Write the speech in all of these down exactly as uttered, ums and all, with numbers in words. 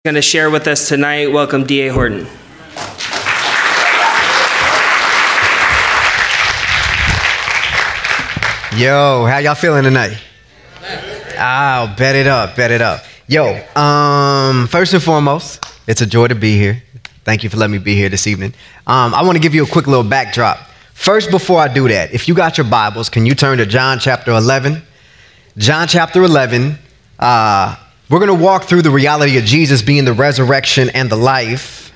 Going to share with us tonight. Welcome, D A Horton. Yo, how y'all feeling tonight? Oh, bet it up, bet it up. Yo, um, first and foremost, it's a joy to be here. Thank you for letting me be here this evening. Um, I want to give you a quick little backdrop. First, before I do that, if you got your Bibles, can you turn to John chapter eleven? John chapter eleven. Uh, we're going to walk through the reality of Jesus being the resurrection and the life.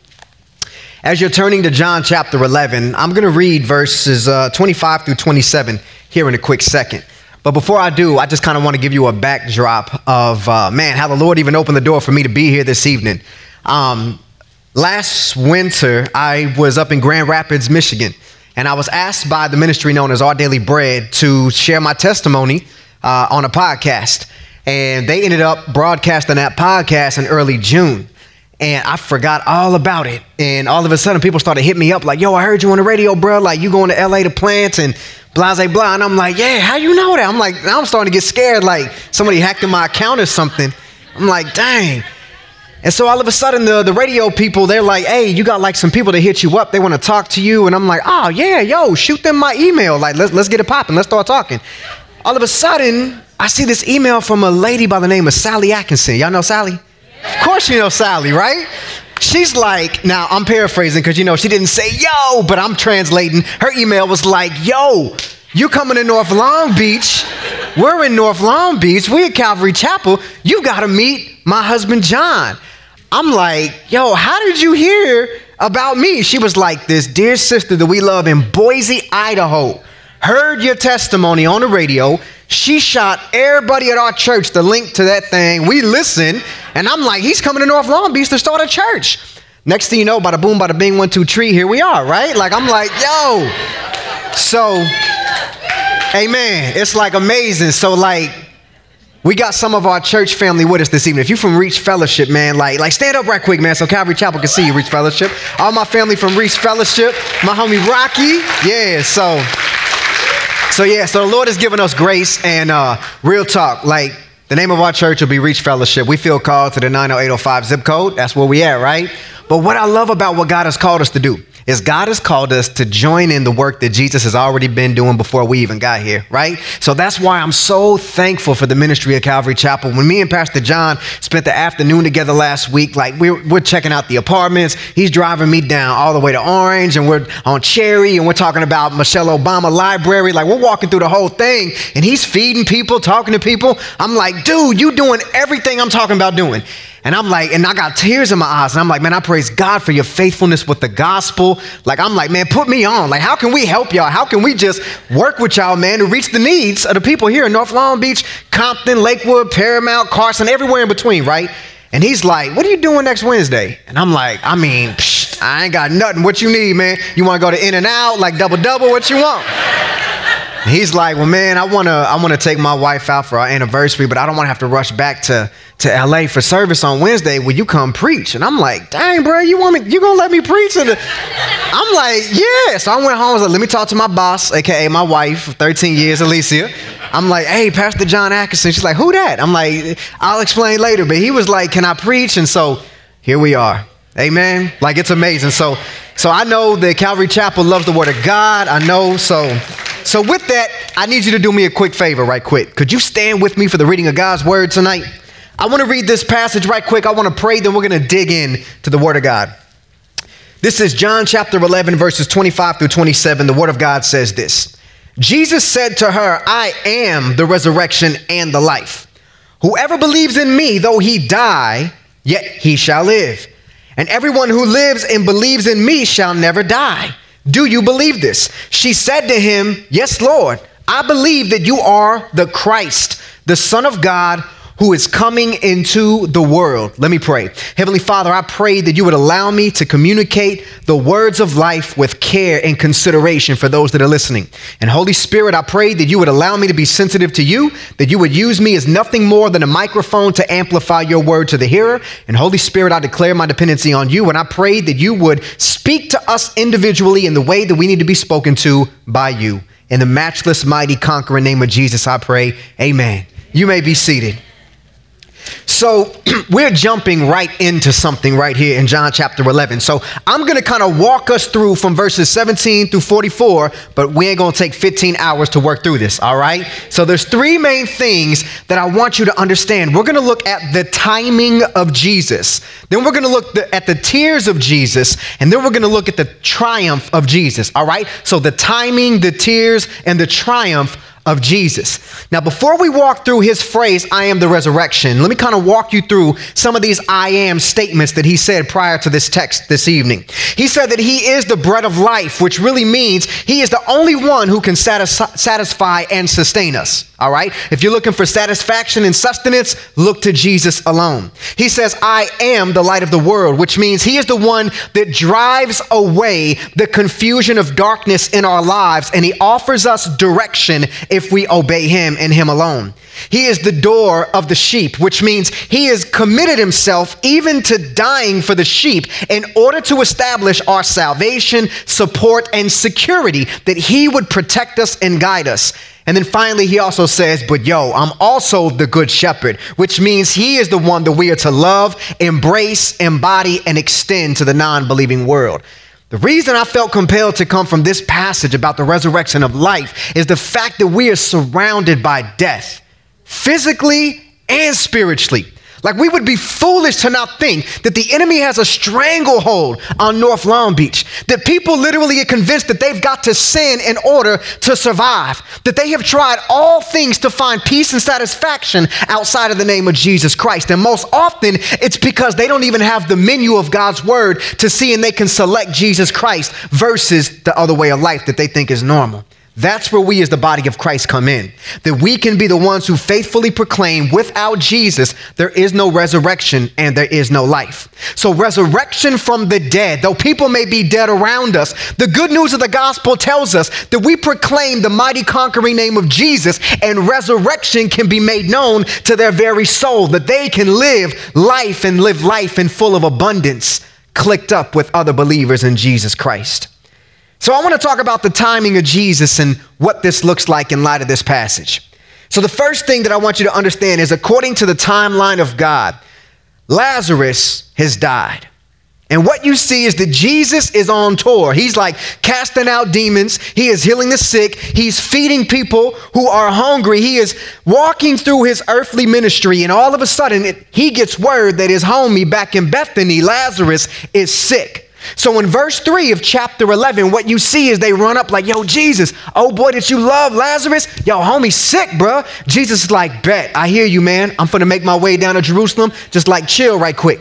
As you're turning to John chapter eleven, I'm going to read verses uh, twenty-five through twenty-seven here in a quick second. But before I do, I just kind of want to give you a backdrop of, uh, man, how the Lord even opened the door for me to be here this evening. Um, last winter, I was up in Grand Rapids, Michigan, and I was asked by the ministry known as Our Daily Bread to share my testimony uh, on a podcast. And they ended up broadcasting that podcast in early June. And I forgot all about it. And all of a sudden, people started hitting me up like, yo, I heard you on the radio, bro. Like, you going to L A to plant and blah, blah, blah. And I'm like, yeah, how you know that? I'm like, now I'm starting to get scared. Like, somebody hacked in my account or something. I'm like, dang. And so all of a sudden, the, the radio people, they're like, hey, you got like some people that hit you up. They want to talk to you. And I'm like, oh, yeah, yo, shoot them my email. Like, let's, let's get it popping. Let's start talking. All of a sudden, I see this email from a lady by the name of Sally Atkinson. Y'all know Sally? Yeah. Of course you know Sally, right? She's like, now I'm paraphrasing because, you know, she didn't say yo, but I'm translating. Her email was like, yo, you coming to North Long Beach. We're in North Long Beach. We at Calvary Chapel. You got to meet my husband, John. I'm like, yo, how did you hear about me? She was like, this dear sister that we love in Boise, Idaho, heard your testimony on the radio. She shot everybody at our church the link to that thing. We listened, and I'm like, he's coming to North Long Beach to start a church. Next thing you know, bada boom, bada bing, one, two, three, here we are, right? Like, I'm like, yo. So, amen. It's like amazing. So, like, we got some of our church family with us this evening. If you're from Reach Fellowship, man, like, like stand up right quick, man, so Calvary Chapel can see you, Reach Fellowship. All my family from Reach Fellowship, my homie Rocky, yeah, so... So yeah, so the Lord has given us grace and uh, real talk. Like the name of our church will be Reach Fellowship. We feel called to the nine oh eight oh five zip code. That's where we at, right? But what I love about what God has called us to do is God has called us to join in the work that Jesus has already been doing before we even got here, right? So that's why I'm so thankful for the ministry of Calvary Chapel. When me and Pastor John spent the afternoon together last week, like we're, we're checking out the apartments. He's driving me down all the way to Orange, and we're on Cherry, and we're talking about Michelle Obama Library. Like we're walking through the whole thing, and he's feeding people, talking to people. I'm like, dude, you doing everything I'm talking about doing. And I'm like, and I got tears in my eyes. And I'm like, man, I praise God for your faithfulness with the gospel. Like, I'm like, man, put me on. Like, how can we help y'all? How can we just work with y'all, man, to reach the needs of the people here in North Long Beach, Compton, Lakewood, Paramount, Carson, everywhere in between, right? And he's like, what are you doing next Wednesday? And I'm like, I mean, psh, I ain't got nothing. What you need, man? You want to go to In-N-Out, like double-double? What you want? He's like, well, man, I want to I want to take my wife out for our anniversary, but I don't want to have to rush back to, to L A for service on Wednesday. Will you come preach? And I'm like, dang, bro, you want me? You going to let me preach? And I'm like, yeah. So I went home. I was like, let me talk to my boss, a k a my wife of thirteen years, Alicia. I'm like, hey, Pastor John Atkinson. She's like, who that? I'm like, I'll explain later. But he was like, can I preach? And so here we are. Amen. Like, it's amazing. So, so I know that Calvary Chapel loves the word of God. I know. So... So with that, I need you to do me a quick favor right quick. Could you stand with me for the reading of God's word tonight? I want to read this passage right quick. I want to pray, then we're going to dig in to the word of God. This is John chapter eleven, verses twenty-five through twenty-seven. The word of God says this. Jesus said to her, I am the resurrection and the life. Whoever believes in me, though he die, yet he shall live. And everyone who lives and believes in me shall never die. Do you believe this? She said to him, yes, Lord, I believe that you are the Christ, the Son of God, who is coming into the world. Let me pray. Heavenly Father, I pray that you would allow me to communicate the words of life with care and consideration for those that are listening. And Holy Spirit, I pray that you would allow me to be sensitive to you, that you would use me as nothing more than a microphone to amplify your word to the hearer. And Holy Spirit, I declare my dependency on you, and I pray that you would speak to us individually in the way that we need to be spoken to by you. In the matchless, mighty, conquering name of Jesus, I pray. Amen. You may be seated. So we're jumping right into something right here in John chapter eleven. So I'm going to kind of walk us through from verses seventeen through forty-four, but we ain't going to take fifteen hours to work through this, all right? So there's three main things that I want you to understand. We're going to look at the timing of Jesus. Then we're going to look the, at the tears of Jesus, and then we're going to look at the triumph of Jesus, all right? So the timing, the tears, and the triumph of Jesus. Now, before we walk through his phrase, I am the resurrection, let me kind of walk you through some of these I am statements that he said prior to this text this evening. He said that he is the bread of life, which really means he is the only one who can satis- satisfy and sustain us. All right. If you're looking for satisfaction and sustenance, look to Jesus alone. He says, I am the light of the world, which means he is the one that drives away the confusion of darkness in our lives, and he offers us direction if we obey him and him alone. He is the door of the sheep, which means he has committed himself even to dying for the sheep in order to establish our salvation, support, and security, that he would protect us and guide us. And then finally, he also says, but yo, I'm also the good shepherd, which means he is the one that we are to love, embrace, embody, and extend to the non-believing world. The reason I felt compelled to come from this passage about the resurrection of life is the fact that we are surrounded by death, physically and spiritually. Like, we would be foolish to not think that the enemy has a stranglehold on North Long Beach, that people literally are convinced that they've got to sin in order to survive, that they have tried all things to find peace and satisfaction outside of the name of Jesus Christ. And most often it's because they don't even have the menu of God's word to see, and they can select Jesus Christ versus the other way of life that they think is normal. That's where we as the body of Christ come in, that we can be the ones who faithfully proclaim without Jesus, there is no resurrection and there is no life. So resurrection from the dead, though people may be dead around us, the good news of the gospel tells us that we proclaim the mighty conquering name of Jesus, and resurrection can be made known to their very soul, that they can live life and live life in full of abundance, clicked up with other believers in Jesus Christ. So I want to talk about the timing of Jesus and what this looks like in light of this passage. So the first thing that I want you to understand is, according to the timeline of God, Lazarus has died. And what you see is that Jesus is on tour. He's like casting out demons. He is healing the sick. He's feeding people who are hungry. He is walking through his earthly ministry. And all of a sudden, it, he gets word that his homie back in Bethany, Lazarus, is sick. So in verse three of chapter eleven, what you see is they run up like, yo, Jesus, oh boy, did you love Lazarus? Yo, homie sick, bruh. Jesus is like, bet, I hear you, man. I'm finna make my way down to Jerusalem. Just like chill right quick.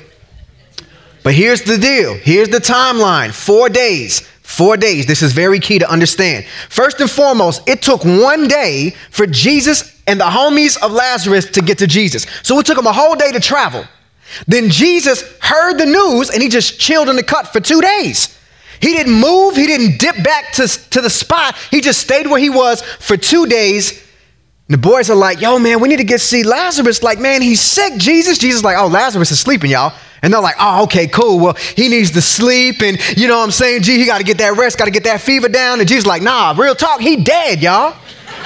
But here's the deal. Here's the timeline. Four days. Four days. This is very key to understand. First and foremost, it took one day for Jesus and the homies of Lazarus to get to Jesus. So it took them a whole day to travel. Then Jesus heard the news and he just chilled in the cut for two days. He didn't move. He didn't dip back to, to the spot. He just stayed where he was for two days. And the boys are like, yo, man, we need to get see Lazarus. Like, man, he's sick, Jesus. Jesus is like, oh, Lazarus is sleeping, y'all. And they're like, oh, okay, cool. Well, he needs to sleep. And you know what I'm saying? Gee, he got to get that rest, got to get that fever down. And Jesus is like, nah, real talk. He dead, y'all.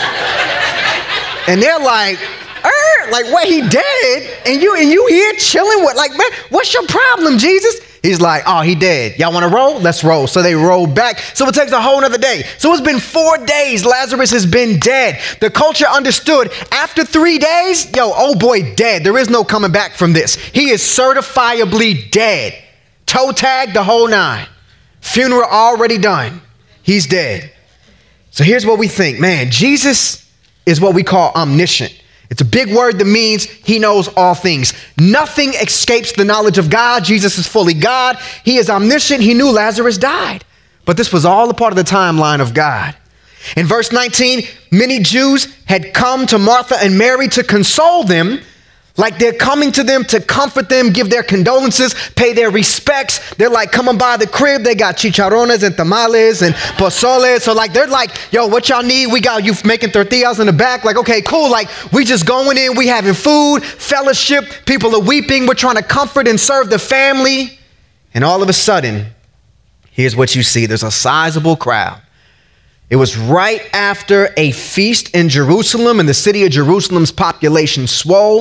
And they're like, er, like, what, he dead? And you and you here chilling with, like, man, what's your problem, Jesus? He's like, oh, he dead. Y'all want to roll? Let's roll. So they roll back. So it takes a whole nother day. So it's been four days. Lazarus has been dead. The culture understood after three days, yo, oh boy, dead. There is no coming back from this. He is certifiably dead. Toe tag, the whole nine. Funeral already done. He's dead. So here's what we think. Man, Jesus is what we call omniscient. It's a big word that means he knows all things. Nothing escapes the knowledge of God. Jesus is fully God. He is omniscient. He knew Lazarus died. But this was all a part of the timeline of God. In verse nineteen, many Jews had come to Martha and Mary to console them, like they're coming to them to comfort them, give their condolences, pay their respects. They're like coming by the crib. They got chicharrones and tamales and pozole. So like, they're like, yo, what y'all need? We got you making tortillas in the back. Like, okay, cool. Like, we just going in, we having food, fellowship. People are weeping. We're trying to comfort and serve the family. And all of a sudden, here's what you see. There's a sizable crowd. It was right after a feast in Jerusalem, and the city of Jerusalem's population swole.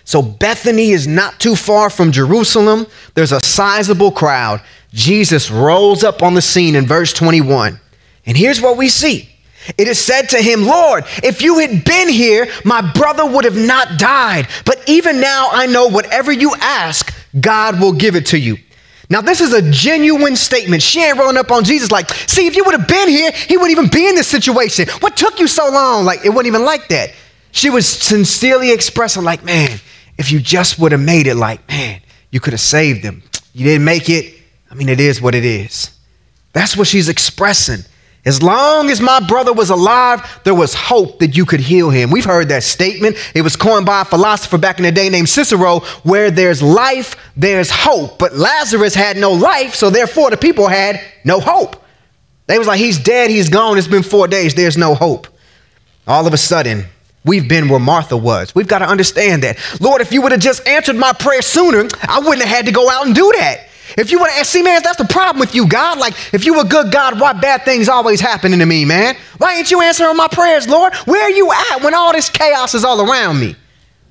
So Bethany is not too far from Jerusalem. There's a sizable crowd. Jesus rolls up on the scene in verse twenty-one. And here's what we see. It is said to him, Lord, if you had been here, my brother would have not died. But even now I know whatever you ask, God will give it to you. Now, this is a genuine statement. She ain't rolling up on Jesus like, see, if you would have been here, he wouldn't even be in this situation. What took you so long? Like, it wasn't even like that. She was sincerely expressing like, man, if you just would have made it, like, man, you could have saved him. You didn't make it. I mean, it is what it is. That's what she's expressing. As long as my brother was alive, there was hope that you could heal him. We've heard that statement. It was coined by a philosopher back in the day named Cicero, where there's life, there's hope. But Lazarus had no life, so therefore the people had no hope. They was like, he's dead, he's gone, it's been four days, there's no hope. All of a sudden, we've been where Martha was. We've got to understand that. Lord, if you would have just answered my prayer sooner, I wouldn't have had to go out and do that. If you would have, see, man, that's the problem with you, God. Like, if you were good God, why bad things always happening to me, man? Why ain't you answering my prayers, Lord? Where are you at when all this chaos is all around me?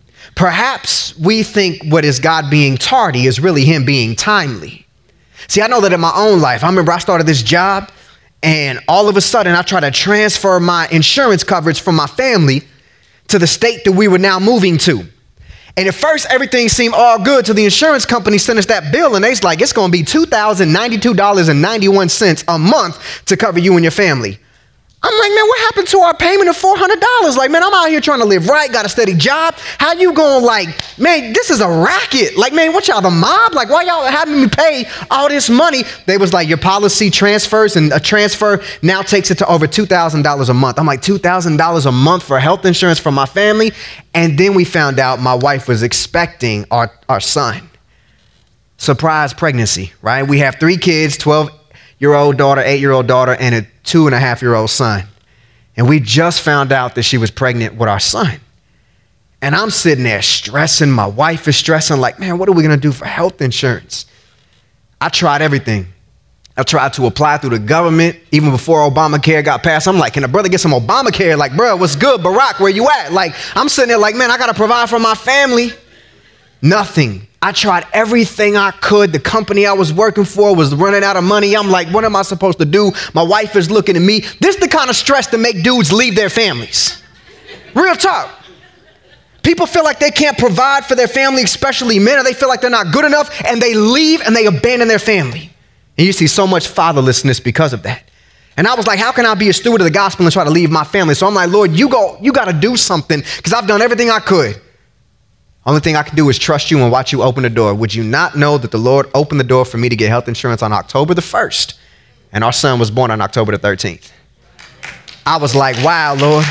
Perhaps we think what is God being tardy is really him being timely. See, I know that in my own life, I remember I started this job and all of a sudden I tried to transfer my insurance coverage from my family to the state that we were now moving to. And at first, everything seemed all good till the insurance company sent us that bill, and they's like, it's going to be two thousand ninety-two dollars and ninety-one cents a month to cover you and your family. I'm like, man, what happened to our payment of four hundred dollars? Like, man, I'm out here trying to live right, got a steady job. How you going, like, man, this is a racket. Like, man, what y'all, the mob? Like, why y'all having me pay all this money? They was like, your policy transfers, and a transfer now takes it to over two thousand dollars a month. I'm like, two thousand dollars a month for health insurance for my family? And then we found out my wife was expecting our, our son. Surprise pregnancy, right? We have three kids, twelve-year-old daughter, eight-year-old daughter, and a two and a half year old son. And we just found out that she was pregnant with our son. And I'm sitting there stressing. My wife is stressing like, man, what are we going to do for health insurance? I tried everything. I tried to apply through the government even before Obamacare got passed. I'm like, can a brother get some Obamacare? Like, bro, what's good? Barack, where you at? Like, I'm sitting there like, man, I got to provide for my family. Nothing. I tried everything I could. The company I was working for was running out of money. I'm like, what am I supposed to do? My wife is looking at me. This is the kind of stress that make dudes leave their families. Real talk. People feel like they can't provide for their family, especially men, or they feel like they're not good enough, and they leave and they abandon their family. And you see so much fatherlessness because of that. And I was like, how can I be a steward of the gospel and try to leave my family? So I'm like, Lord, you go, you got to do something, because I've done everything I could. Only thing I can do is trust you and watch you open the door. Would you not know that the Lord opened the door for me to get health insurance on October the first, and our son was born on October the thirteenth? I was like, wow, Lord.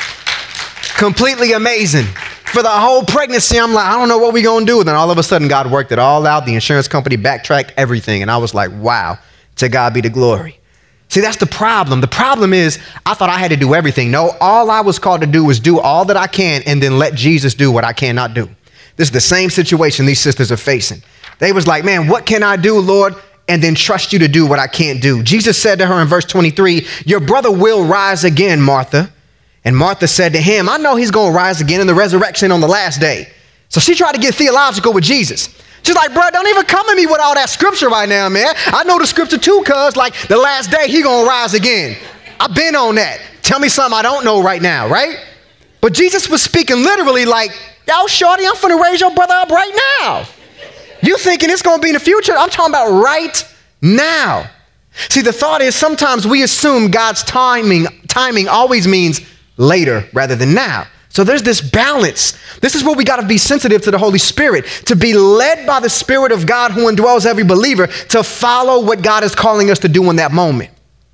Completely amazing. For the whole pregnancy, I'm like, I don't know what we're going to do. Then all of a sudden, God worked it all out. The insurance company backtracked everything. And I was like, wow, to God be the glory. See, that's the problem. The problem is I thought I had to do everything. No, all I was called to do was do all that I can and then let Jesus do what I cannot do. This is the same situation these sisters are facing. They was like, man, what can I do, Lord? And then trust you to do what I can't do. Jesus said to her in verse twenty-three, your brother will rise again, Martha. And Martha said to him, I know he's going to rise again in the resurrection on the last day. So she tried to get theological with Jesus. She's like, bro, don't even come at me with all that scripture right now, man. I know the scripture too, cuz like the last day he going to rise again. I've been on that. Tell me something I don't know right now, right? But Jesus was speaking literally like, yo, shorty, I'm finna raise your brother up right now. You thinking it's going to be in the future? I'm talking about right now. See, the thought is sometimes we assume God's timing, timing always means later rather than now. So there's this balance. This is where we got to be sensitive to the Holy Spirit, to be led by the Spirit of God who indwells every believer, to follow what God is calling us to do in that moment.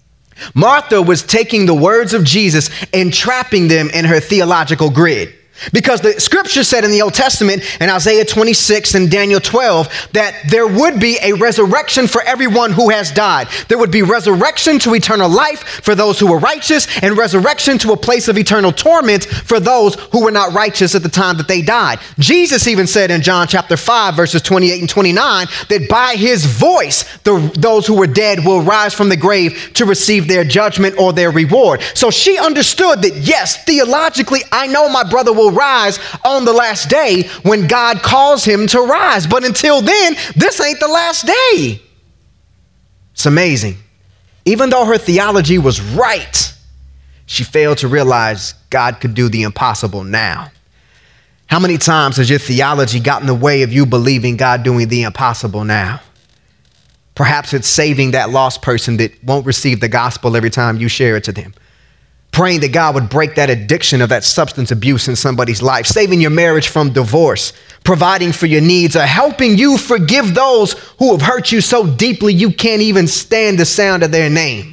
Martha was taking the words of Jesus and trapping them in her theological grid. Because the scripture said in the Old Testament, in Isaiah twenty-six and Daniel twelve, that there would be a resurrection for everyone who has died. There would be resurrection to eternal life for those who were righteous, and resurrection to a place of eternal torment for those who were not righteous at the time that they died. Jesus even said in John chapter five, verses twenty-eight and twenty-nine, that by his voice, the, those who were dead will rise from the grave to receive their judgment or their reward. So she understood that, yes, theologically, I know my brother will will rise on the last day when God calls him to rise. But until then, this ain't the last day. It's amazing. Even though her theology was right, she failed to realize God could do the impossible now. How many times has your theology gotten in the way of you believing God doing the impossible now? Perhaps it's saving that lost person that won't receive the gospel every time you share it to them. Praying that God would break that addiction of that substance abuse in somebody's life. Saving your marriage from divorce. Providing for your needs, or helping you forgive those who have hurt you so deeply you can't even stand the sound of their name.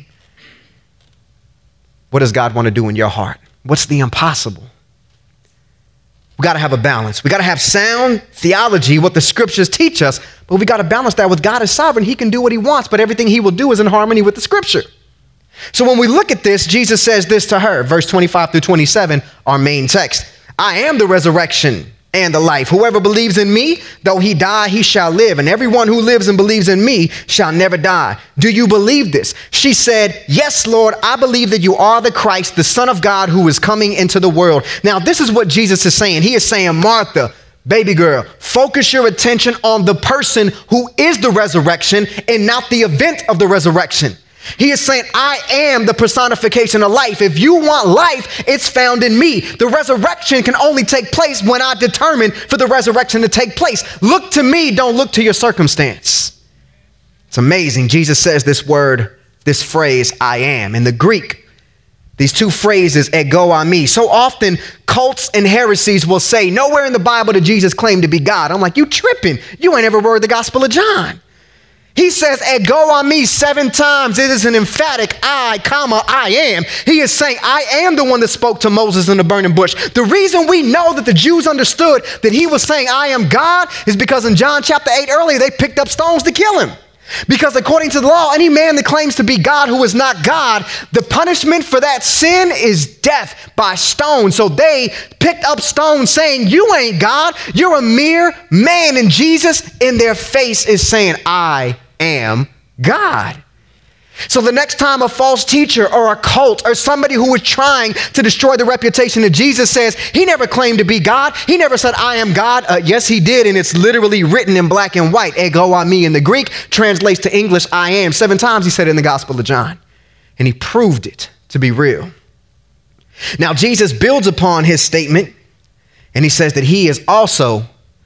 What does God want to do in your heart? What's the impossible? We got to have a balance. We got to have sound theology, what the scriptures teach us, but we got to balance that with God is sovereign. He can do what he wants, but everything he will do is in harmony with the scripture. So when we look at this, Jesus says this to her, verse twenty-five through twenty-seven, our main text. I am the resurrection and the life. Whoever believes in me, though he die, he shall live. And everyone who lives and believes in me shall never die. Do you believe this? She said, yes, Lord, I believe that you are the Christ, the Son of God who is coming into the world. Now, this is what Jesus is saying. He is saying, Martha, baby girl, focus your attention on the person who is the resurrection and not the event of the resurrection. He is saying, I am the personification of life. If you want life, it's found in me. The resurrection can only take place when I determine for the resurrection to take place. Look to me, don't look to your circumstance. It's amazing. Jesus says this word, this phrase, I am. In the Greek, these two phrases, ego eimi. So often, cults and heresies will say, nowhere in the Bible did Jesus claim to be God. I'm like, you tripping. You ain't ever read the Gospel of John. He says, ego eimi seven times. It is an emphatic I, comma, I am. He is saying, I am the one that spoke to Moses in the burning bush. The reason we know that the Jews understood that he was saying, I am God, is because in John chapter eight earlier, they picked up stones to kill him. Because according to the law, any man that claims to be God who is not God, the punishment for that sin is death by stone. So they picked up stones saying, you ain't God, you're a mere man. And Jesus in their face is saying, I am God. So the next time a false teacher or a cult or somebody who was trying to destroy the reputation of Jesus says, he never claimed to be God. He never said, I am God. Uh, yes, he did. And it's literally written in black and white. Ego eimi in the Greek translates to English, I am. Seven times he said it in the Gospel of John. And he proved it to be real. Now, Jesus builds upon his statement and he says that he is also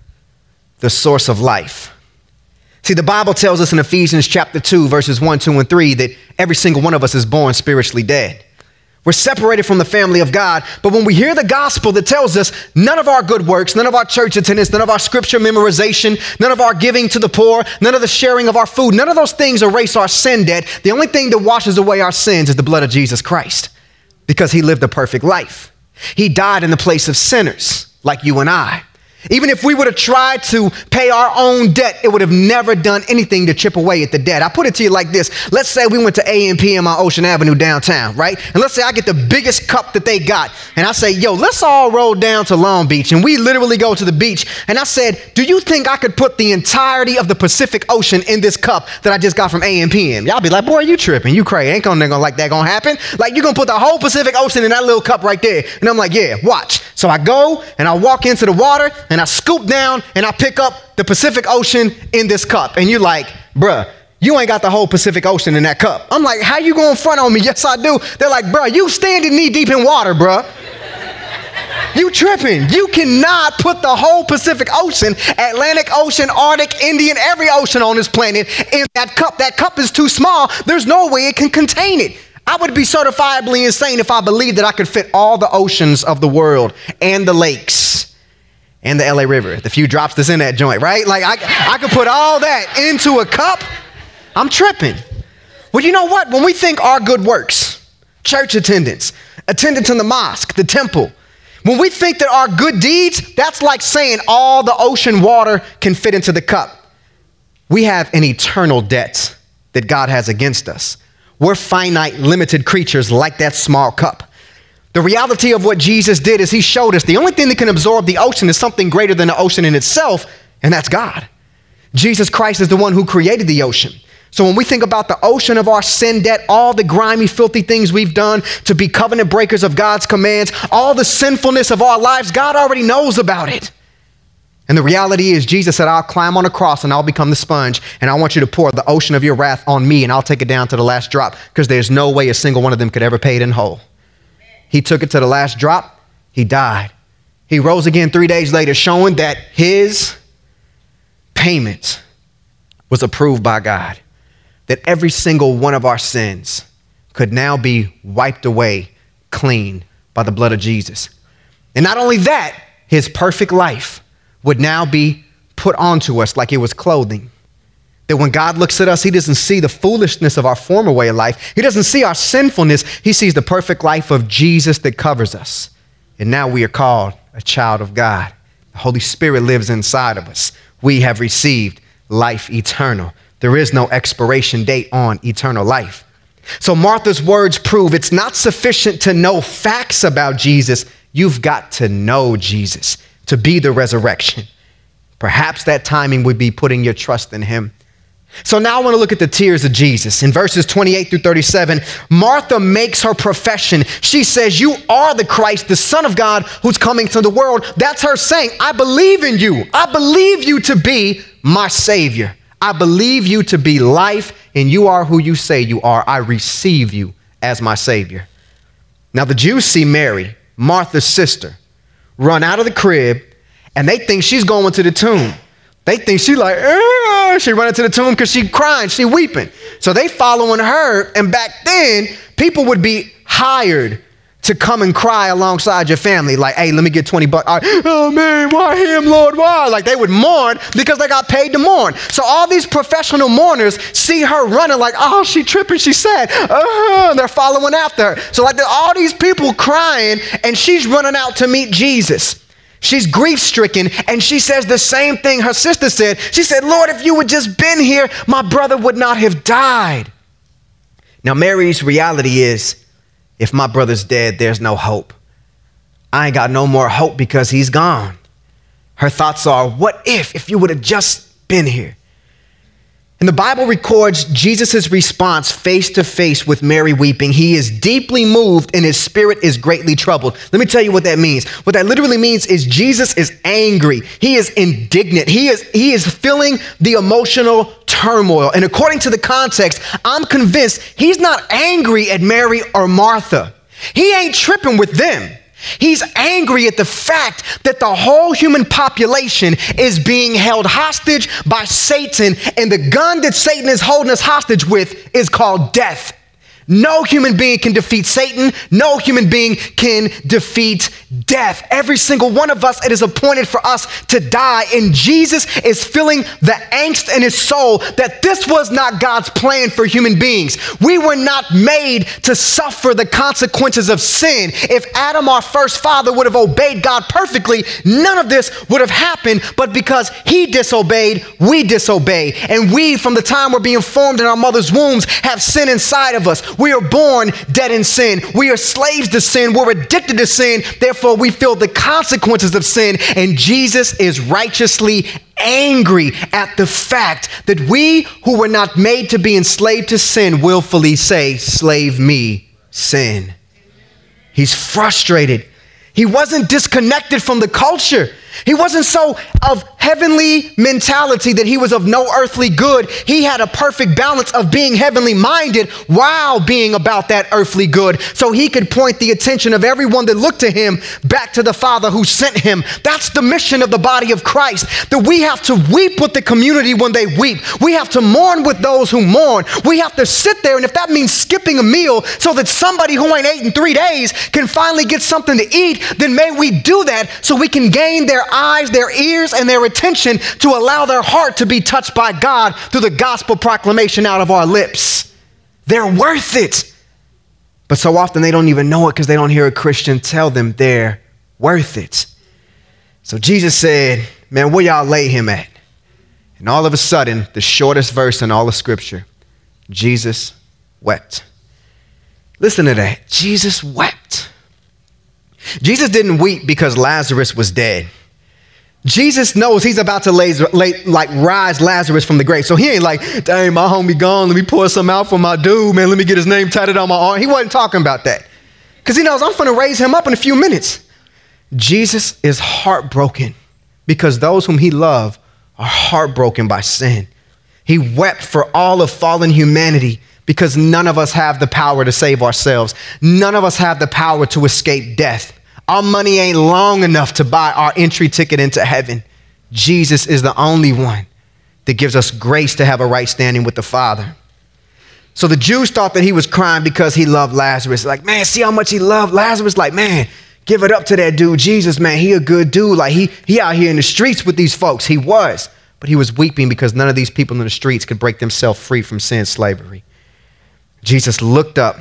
the source of life. See, the Bible tells us in Ephesians chapter two, verses one, two, and three, that every single one of us is born spiritually dead. We're separated from the family of God, but when we hear the gospel that tells us none of our good works, none of our church attendance, none of our scripture memorization, none of our giving to the poor, none of the sharing of our food, none of those things erase our sin debt. The only thing that washes away our sins is the blood of Jesus Christ, because he lived a perfect life. He died in the place of sinners like you and I. Even if we would have tried to pay our own debt, it would have never done anything to chip away at the debt. I put it to you like this. Let's say we went to A and P on Ocean Avenue downtown, right? And let's say I get the biggest cup that they got. And I say, yo, let's all roll down to Long Beach. And we literally go to the beach. And I said, do you think I could put the entirety of the Pacific Ocean in this cup that I just got from A and P in? Y'all be like, boy, you tripping. You crazy. Ain't gonna, gonna like that gonna happen. Like, you're gonna put the whole Pacific Ocean in that little cup right there. And I'm like, yeah, watch. So I go and I walk into the water and I scoop down and I pick up the Pacific Ocean in this cup. And you're like, bruh, you ain't got the whole Pacific Ocean in that cup. I'm like, how you going front on me? Yes, I do. They're like, bruh, you standing knee deep in water, bruh. You tripping. You cannot put the whole Pacific Ocean, Atlantic Ocean, Arctic, Indian, every ocean on this planet in that cup. That cup is too small. There's no way it can contain it. I would be certifiably insane if I believed that I could fit all the oceans of the world and the lakes and the L A River, the few drops that's in that joint, right? Like I, I could put all that into a cup. I'm tripping. Well, you know what? When we think our good works, church attendance, attendance in the mosque, the temple, when we think that our good deeds, that's like saying all the ocean water can fit into the cup. We have an eternal debt that God has against us. We're finite, limited creatures like that small cup. The reality of what Jesus did is he showed us the only thing that can absorb the ocean is something greater than the ocean in itself, and that's God. Jesus Christ is the one who created the ocean. So when we think about the ocean of our sin debt, all the grimy, filthy things we've done to be covenant breakers of God's commands, all the sinfulness of our lives, God already knows about it. And the reality is Jesus said, I'll climb on a cross and I'll become the sponge, and I want you to pour the ocean of your wrath on me, and I'll take it down to the last drop, because there's no way a single one of them could ever pay it in whole. He took it to the last drop. He died. He rose again three days later, showing that his payment was approved by God, that every single one of our sins could now be wiped away clean by the blood of Jesus. And not only that, his perfect life would now be put onto us like it was clothing. That when God looks at us, he doesn't see the foolishness of our former way of life. He doesn't see our sinfulness. He sees the perfect life of Jesus that covers us. And now we are called a child of God. The Holy Spirit lives inside of us. We have received life eternal. There is no expiration date on eternal life. So Martha's words prove it's not sufficient to know facts about Jesus. You've got to know Jesus to be the resurrection. Perhaps that timing would be putting your trust in him. So now I want to look at the tears of Jesus. In verses twenty-eight through thirty-seven, Martha makes her profession. She says, you are the Christ, the Son of God, who's coming to the world. That's her saying, I believe in you. I believe you to be my Savior. I believe you to be life, and you are who you say you are. I receive you as my Savior. Now the Jews see Mary, Martha's sister, run out of the crib, and they think she's going to the tomb. They think she like, eh, she running to the tomb because she crying, she weeping. So they following her, and back then, people would be hired to come and cry alongside your family. Like, hey, let me get twenty bucks. Oh man, why him, Lord, why? Like they would mourn because they got paid to mourn. So all these professional mourners see her running like, oh, she tripping, she sad. Uh, they're following after her. So like all these people crying, and she's running out to meet Jesus. She's grief-stricken, and she says the same thing her sister said. She said, Lord, if you had just been here, my brother would not have died. Now, Mary's reality is, if my brother's dead, there's no hope. I ain't got no more hope because he's gone. Her thoughts are, what if, if you would have just been here? And the Bible records Jesus' response face to face with Mary weeping. He is deeply moved and his spirit is greatly troubled. Let me tell you what that means. What that literally means is Jesus is angry. He is indignant. He is, he is feeling the emotional turmoil. And according to the context, I'm convinced he's not angry at Mary or Martha. He ain't tripping with them. He's angry at the fact that the whole human population is being held hostage by Satan, and the gun that Satan is holding us hostage with is called death. No human being can defeat Satan. No human being can defeat death. Every single one of us, it is appointed for us to die. And Jesus is feeling the angst in his soul that this was not God's plan for human beings. We were not made to suffer the consequences of sin. If Adam, our first father, would have obeyed God perfectly, none of this would have happened. But because he disobeyed, we disobey. And we, from the time we're being formed in our mother's wombs, have sin inside of us. We are born dead in sin. We are slaves to sin. We're addicted to sin. Therefore, we feel the consequences of sin. And Jesus is righteously angry at the fact that we who were not made to be enslaved to sin willfully say, slave me, sin. He's frustrated. He wasn't disconnected from the culture. He wasn't so of heavenly mentality that he was of no earthly good. He had a perfect balance of being heavenly minded while being about that earthly good, so he could point the attention of everyone that looked to him back to the Father who sent him. That's the mission of the body of Christ, that we have to weep with the community when they weep. We have to mourn with those who mourn. We have to sit there, and if that means skipping a meal so that somebody who ain't ate in three days can finally get something to eat, then may we do that so we can gain their eyes, their ears, and their attention to allow their heart to be touched by God through the gospel proclamation out of our lips. They're worth it. But so often they don't even know it because they don't hear a Christian tell them they're worth it. So Jesus said, man, where y'all lay him at? And all of a sudden, the shortest verse in all of Scripture, Jesus wept. Listen to that. Jesus wept. Jesus didn't weep because Lazarus was dead. Jesus knows he's about to lay, lay, like rise Lazarus from the grave. So he ain't like, dang, my homie gone. Let me pour some out for my dude, man. Let me get his name tatted on my arm. He wasn't talking about that because he knows I'm going to raise him up in a few minutes. Jesus is heartbroken because those whom he loved are heartbroken by sin. He wept for all of fallen humanity because none of us have the power to save ourselves. None of us have the power to escape death. Our money ain't long enough to buy our entry ticket into heaven. Jesus is the only one that gives us grace to have a right standing with the Father. So the Jews thought that he was crying because he loved Lazarus. Like, man, see how much he loved Lazarus? Like, man, give it up to that dude, Jesus, man. He a good dude. Like, he, he out here in the streets with these folks. He was. But he was weeping because none of these people in the streets could break themselves free from sin slavery. Jesus looked up,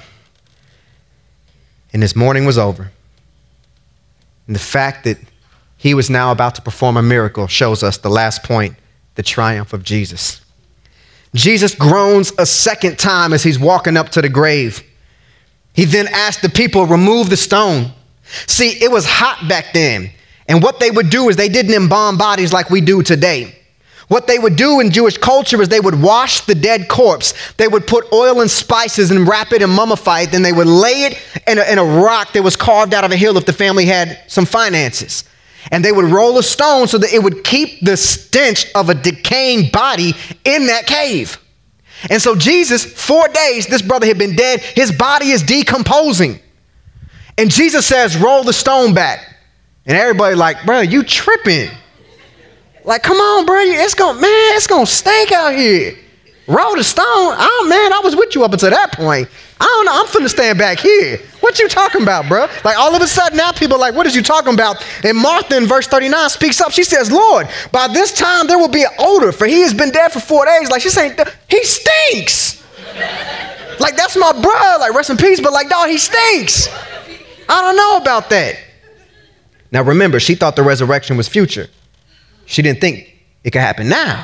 and his mourning was over. And the fact that he was now about to perform a miracle shows us the last point, the triumph of Jesus. Jesus groans a second time as he's walking up to the grave. He then asked the people, remove the stone. See, it was hot back then. And what they would do is they didn't embalm bodies like we do today. What they would do in Jewish culture is they would wash the dead corpse. They would put oil and spices and wrap it and mummify it. Then they would lay it in a, in a rock that was carved out of a hill if the family had some finances. And they would roll a stone so that it would keep the stench of a decaying body in that cave. And so Jesus, four days, this brother had been dead. His body is decomposing. And Jesus says, roll the stone back. And everybody like, bro, you tripping. Like, come on, bro. It's going, man, it's going to stink out here. Roll the stone. Oh, man, I was with you up until that point. I don't know. I'm finna stand back here. What you talking about, bro? Like, all of a sudden now people are like, what is you talking about? And Martha in verse thirty-nine speaks up. She says, Lord, by this time there will be an odor, for he has been dead for four days. Like, she's saying, he stinks. Like, that's my bro. Like, rest in peace. But like, dog, he stinks. I don't know about that. Now, remember, she thought the resurrection was future. She didn't think it could happen now.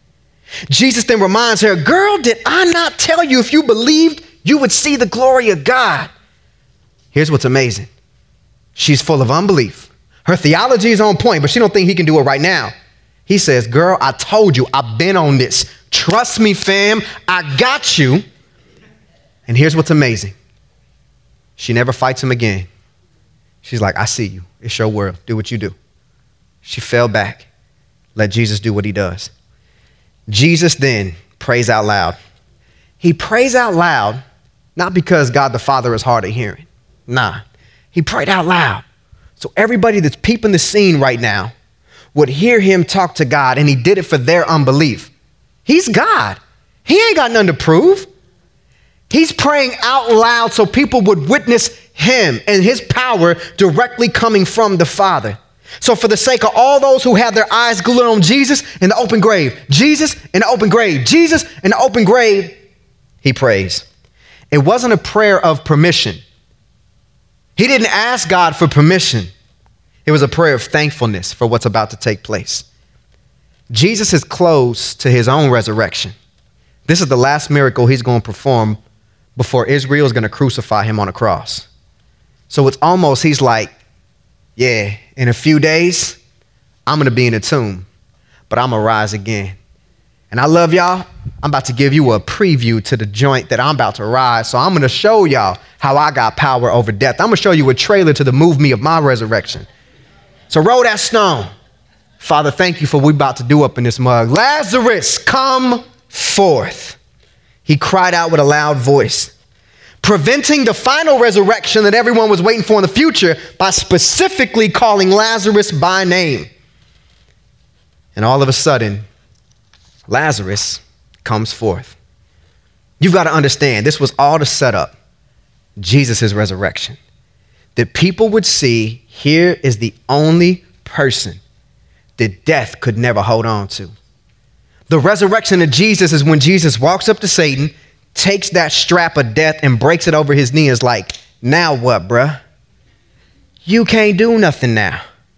Jesus then reminds her, girl, did I not tell you if you believed, you would see the glory of God? Here's what's amazing. She's full of unbelief. Her theology is on point, but she don't think he can do it right now. He says, girl, I told you, I've been on this. Trust me, fam, I got you. And here's what's amazing. She never fights him again. She's like, I see you. It's your world. Do what you do. She fell back. Let Jesus do what he does. Jesus then prays out loud. He prays out loud, not because God the Father is hard of hearing. Nah, he prayed out loud. So everybody that's peeping the scene right now would hear him talk to God, and he did it for their unbelief. He's God. He ain't got nothing to prove. He's praying out loud so people would witness him and his power directly coming from the Father. So for the sake of all those who have their eyes glued on Jesus in the open grave, Jesus in the open grave, Jesus in the open grave, he prays. It wasn't a prayer of permission. He didn't ask God for permission. It was a prayer of thankfulness for what's about to take place. Jesus is close to his own resurrection. This is the last miracle he's going to perform before Israel is going to crucify him on a cross. So it's almost, he's like, yeah, in a few days, I'm going to be in a tomb, but I'm going to rise again. And I love y'all. I'm about to give you a preview to the joint that I'm about to rise. So I'm going to show y'all how I got power over death. I'm going to show you a trailer to the movie of my resurrection. So roll that stone. Father, thank you for what we're about to do up in this mug. Lazarus, come forth. He cried out with a loud voice, preventing the final resurrection that everyone was waiting for in the future by specifically calling Lazarus by name. And all of a sudden, Lazarus comes forth. You've got to understand, this was all to set up Jesus' resurrection. That people would see, here is the only person that death could never hold on to. The resurrection of Jesus is when Jesus walks up to Satan, takes that strap of death and breaks it over his knee. Is like, now what, bruh? You can't do nothing now.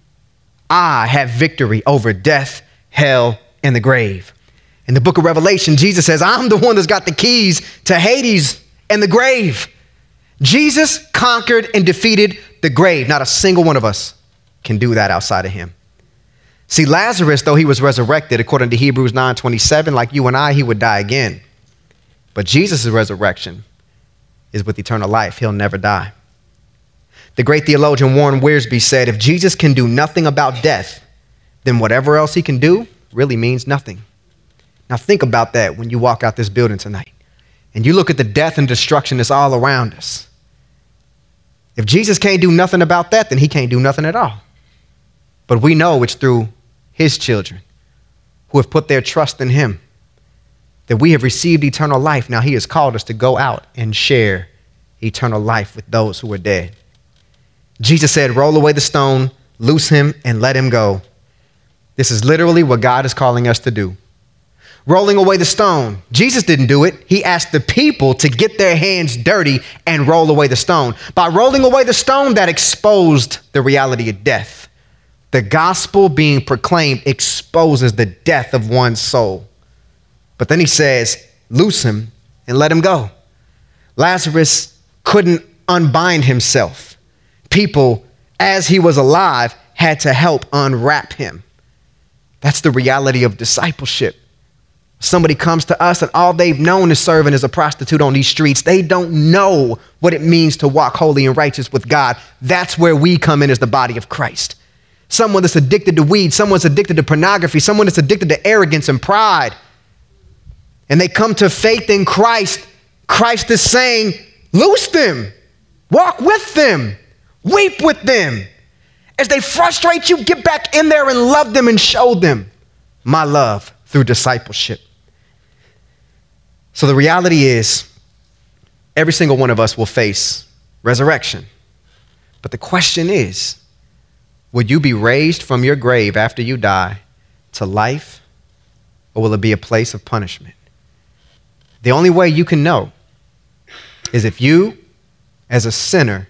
I have victory over death, hell, and the grave. In the book of Revelation, Jesus says, I'm the one that's got the keys to Hades and the grave. Jesus conquered and defeated the grave. Not a single one of us can do that outside of him. See, Lazarus, though he was resurrected, according to Hebrews nine twenty-seven, like you and I, he would die again. But Jesus' resurrection is with eternal life. He'll never die. The great theologian Warren Wiersbe said, if Jesus can do nothing about death, then whatever else he can do really means nothing. Now think about that when you walk out this building tonight and you look at the death and destruction that's all around us. If Jesus can't do nothing about that, then he can't do nothing at all. But we know it's through his children who have put their trust in him that we have received eternal life. Now he has called us to go out and share eternal life with those who are dead. Jesus said, roll away the stone, loose him, and let him go. This is literally what God is calling us to do. Rolling away the stone. Jesus didn't do it. He asked the people to get their hands dirty and roll away the stone. By rolling away the stone, that exposed the reality of death. The gospel being proclaimed exposes the death of one's soul. But then he says, loose him and let him go. Lazarus couldn't unbind himself. People, as he was alive, had to help unwrap him. That's the reality of discipleship. Somebody comes to us and all they've known is serving as a prostitute on these streets. They don't know what it means to walk holy and righteous with God. That's where we come in as the body of Christ. Someone that's addicted to weed, someone's addicted to pornography, someone that's addicted to arrogance and pride. And they come to faith in Christ. Christ is saying, loose them, walk with them, weep with them. As they frustrate you, get back in there and love them and show them my love through discipleship. So the reality is, every single one of us will face resurrection. But the question is, will you be raised from your grave after you die to life, or will it be a place of punishment? The only way you can know is if you, as a sinner,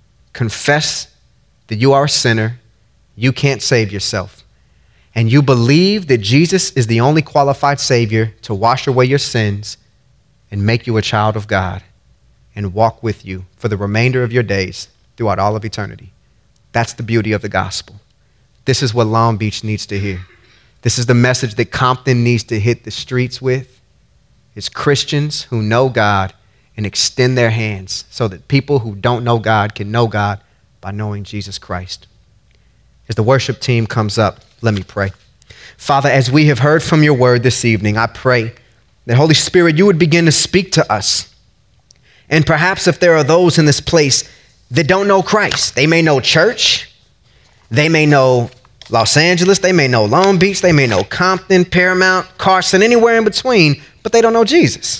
confess that you are a sinner, you can't save yourself, and you believe that Jesus is the only qualified Savior to wash away your sins and make you a child of God and walk with you for the remainder of your days throughout all of eternity. That's the beauty of the gospel. This is what Long Beach needs to hear. This is the message that Compton needs to hit the streets with. It's Christians who know God and extend their hands so that people who don't know God can know God by knowing Jesus Christ. As the worship team comes up, let me pray. Father, as we have heard from your word this evening, I pray that, Holy Spirit, you would begin to speak to us. And perhaps if there are those in this place that don't know Christ, they may know church, they may know Los Angeles, they may know Long Beach, they may know Compton, Paramount, Carson, anywhere in between, but they don't know Jesus.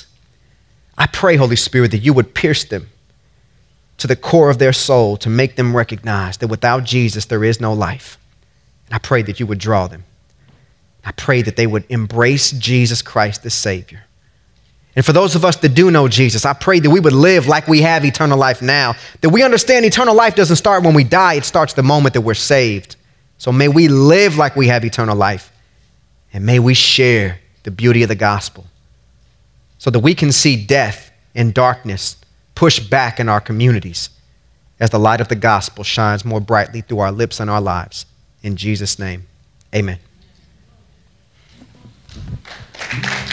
I pray, Holy Spirit, that you would pierce them to the core of their soul to make them recognize that without Jesus, there is no life. And I pray that you would draw them. I pray that they would embrace Jesus Christ as Savior. And for those of us that do know Jesus, I pray that we would live like we have eternal life now, that we understand eternal life doesn't start when we die, it starts the moment that we're saved. So may we live like we have eternal life, and may we share the beauty of the gospel so that we can see death and darkness pushed back in our communities as the light of the gospel shines more brightly through our lips and our lives. In Jesus' name, amen.